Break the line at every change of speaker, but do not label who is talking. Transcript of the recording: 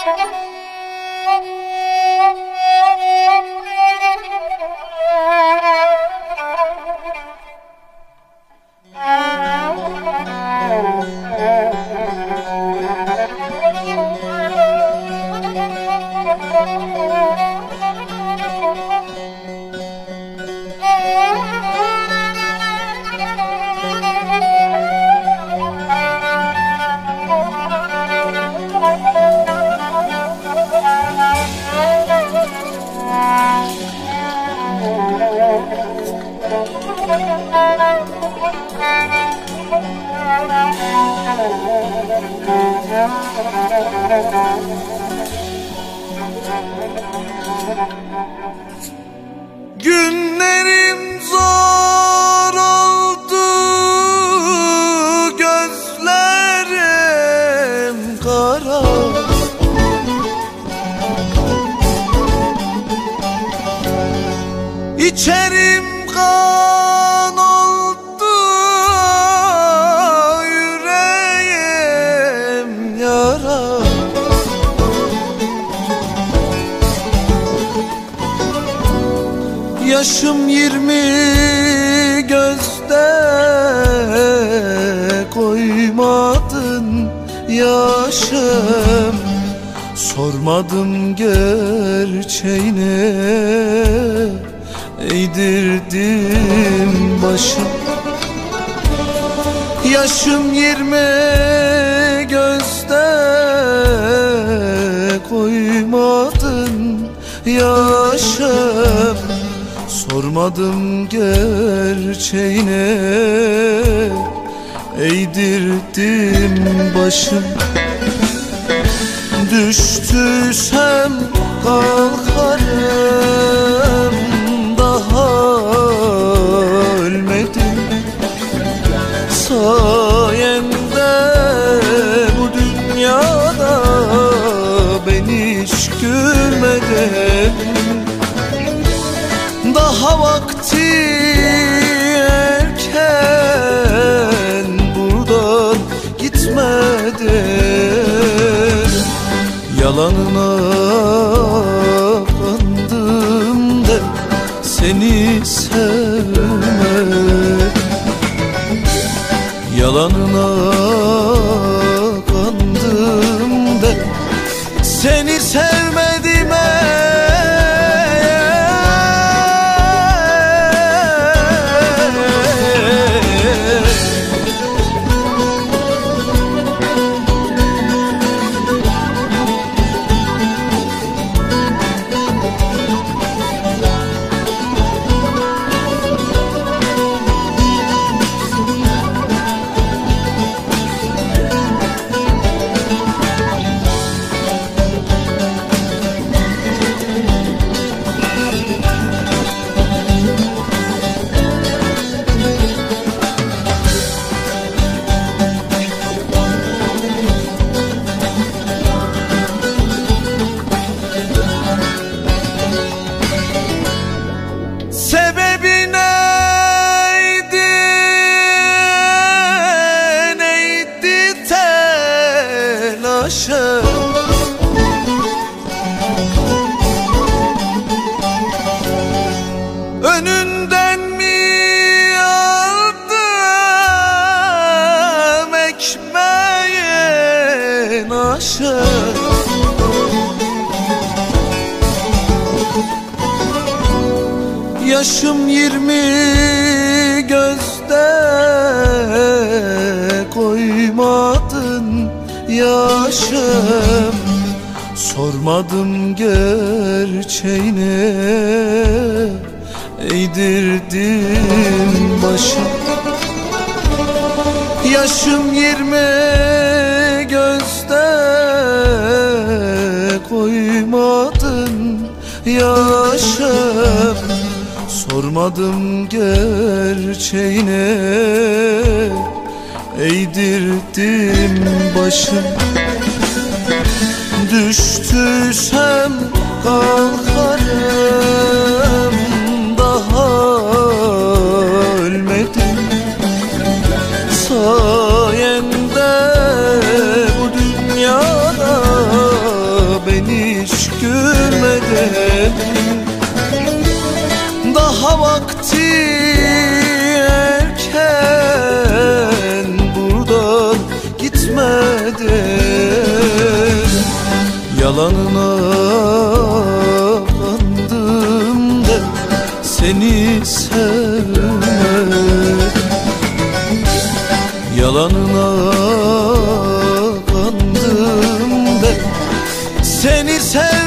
Günlerim zor oldu, gözlerim kara. İçerim kan oldu, yüreğim yara. Yaşım 20, gözde koymadın yaşım. Sormadım gerçeğini, eğdirdim başım. Yaşım 20, gözde koymadın yaşım. Sormadım gerçeğini, eğdirdim başım. Düştüysem kalkarım, daha ölmedim. Sayende bu dünyada ben hiç gülmedim. Daha vakti erken buradan gitmedim. Yalanına kandım da seni sevmedim. Yalanına kandım da seni sevmedim. Sebebi neydi, neydi telaşım? Önünden mi aldım ekmeğin aşım? Yaşım 20, gözde koymadın yaşım. Sormadım gerçeğini, eğdirdim başım. Yaşım 20, gözde koymadın yaşım. Sormadım gerçeğini, eğdirdim başım. Düştüysem kalkarım, daha ölmedim. Sayende bu dünyada Daha vakti erken buradan gitmeden, yalanına kandım da seni sevmedim. Yalanına kandım da seni sevmedim.